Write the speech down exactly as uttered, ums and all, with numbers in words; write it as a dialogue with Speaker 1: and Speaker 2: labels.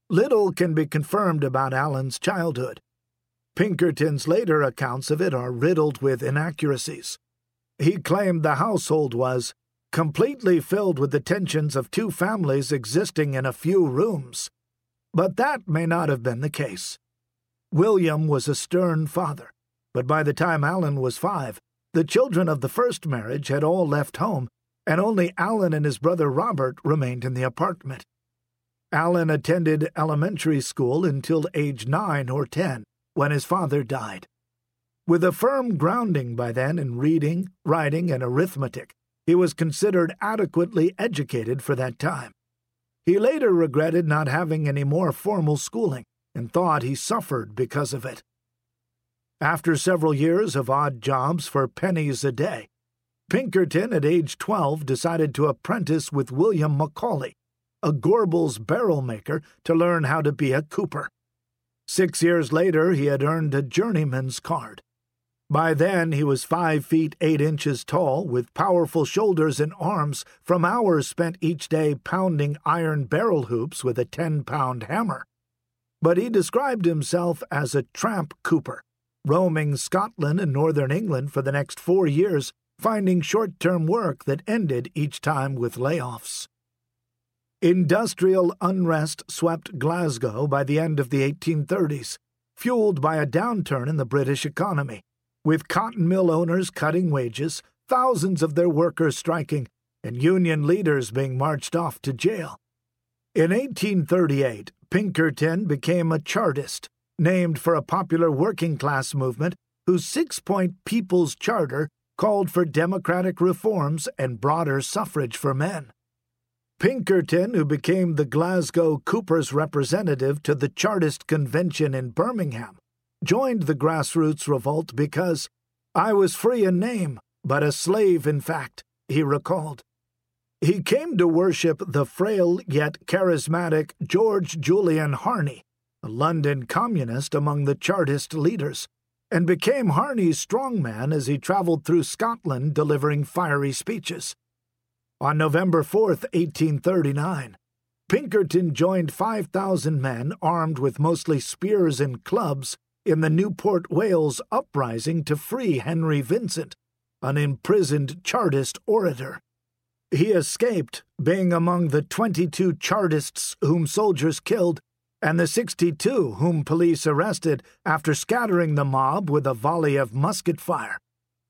Speaker 1: Little can be confirmed about Allen's childhood. Pinkerton's later accounts of it are riddled with inaccuracies. He claimed the household was completely filled with the tensions of two families existing in a few rooms, but that may not have been the case. William was a stern father, but by the time Allen was five, the children of the first marriage had all left home, and only Allen and his brother Robert remained in the apartment. Allen attended elementary school until age nine or ten, when his father died. With a firm grounding by then in reading, writing, and arithmetic, he was considered adequately educated for that time. He later regretted not having any more formal schooling and thought he suffered because of it. After several years of odd jobs for pennies a day, Pinkerton at age twelve decided to apprentice with William Macaulay, a Gorbals barrel maker, to learn how to be a cooper. Six years later, he had earned a journeyman's card. By then, he was five feet eight inches tall, with powerful shoulders and arms from hours spent each day pounding iron barrel hoops with a ten-pound hammer. But he described himself as a tramp cooper, roaming Scotland and northern England for the next four years, finding short-term work that ended each time with layoffs. Industrial unrest swept Glasgow by the end of the eighteen thirties, fueled by a downturn in the British economy, with cotton mill owners cutting wages, thousands of their workers striking, and union leaders being marched off to jail. In eighteen thirty-eight, Pinkerton became a Chartist, named for a popular working-class movement whose six-point People's Charter called for democratic reforms and broader suffrage for men. Pinkerton, who became the Glasgow Coopers' representative to the Chartist Convention in Birmingham, joined the grassroots revolt because "I was free in name, but a slave in fact," he recalled. He came to worship the frail yet charismatic George Julian Harney, a London communist among the Chartist leaders, and became Harney's strongman as he traveled through Scotland delivering fiery speeches. On November fourth, eighteen thirty-nine, Pinkerton joined five thousand men armed with mostly spears and clubs in the Newport, Wales uprising to free Henry Vincent, an imprisoned Chartist orator. He escaped, being among the twenty-two Chartists whom soldiers killed and the sixty-two whom police arrested after scattering the mob with a volley of musket fire.